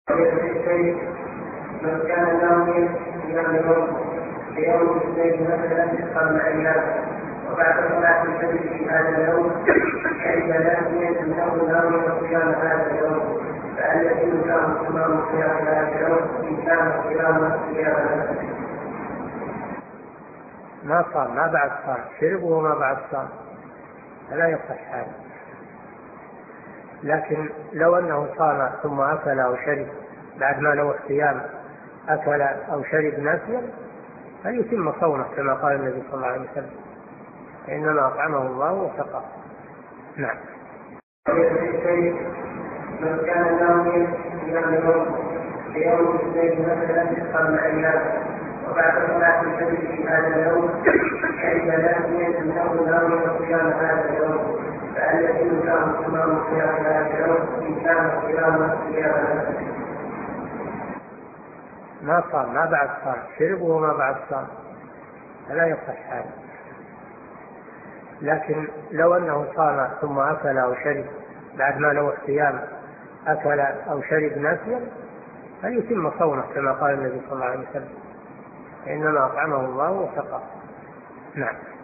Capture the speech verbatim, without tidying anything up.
من كان ناويا صيام يوم في يوم الاثنين مثلا قبل ايام وبعد صلاه الفجر في هذا اليوم عند ناسيا انه ناوي صيام هذا اليوم، فهل يجوز له صيام صيام هذا اليوم ان كان صيام صيام؟ ما صام، ما بعد صام، شرب وما بعد صام، فلا يصح هذا. لكن لو أنه صام ثم أكل أو شرب بعد ما له الصيام، أكل أو شرب ناسيا، فليتم صومه كما قال النبي صلى الله عليه وسلم: إنما أطعمه الله وسقاه. نعم. من كان ناويا صيام يوم في يوم الاثنين مثلا قبل ايام وبعد صلاه الفجر في هذا اليوم عند ناسيا انه ناوي صيام هذا اليوم، فهل يجوز له صيام صيام هذا اليوم ان كان صيام صيام؟ ما صام، ما بعد صام، شرب وما بعد صام، فلا يصح هذا. لكن لو أنه صام ثم أكل أو شرب بعد ما له الصيام، أكل أو شرب ناسيا، فليتم صومه كما قال النبي صلى الله عليه وسلم: إنما أطعمه الله وسقاه. نعم.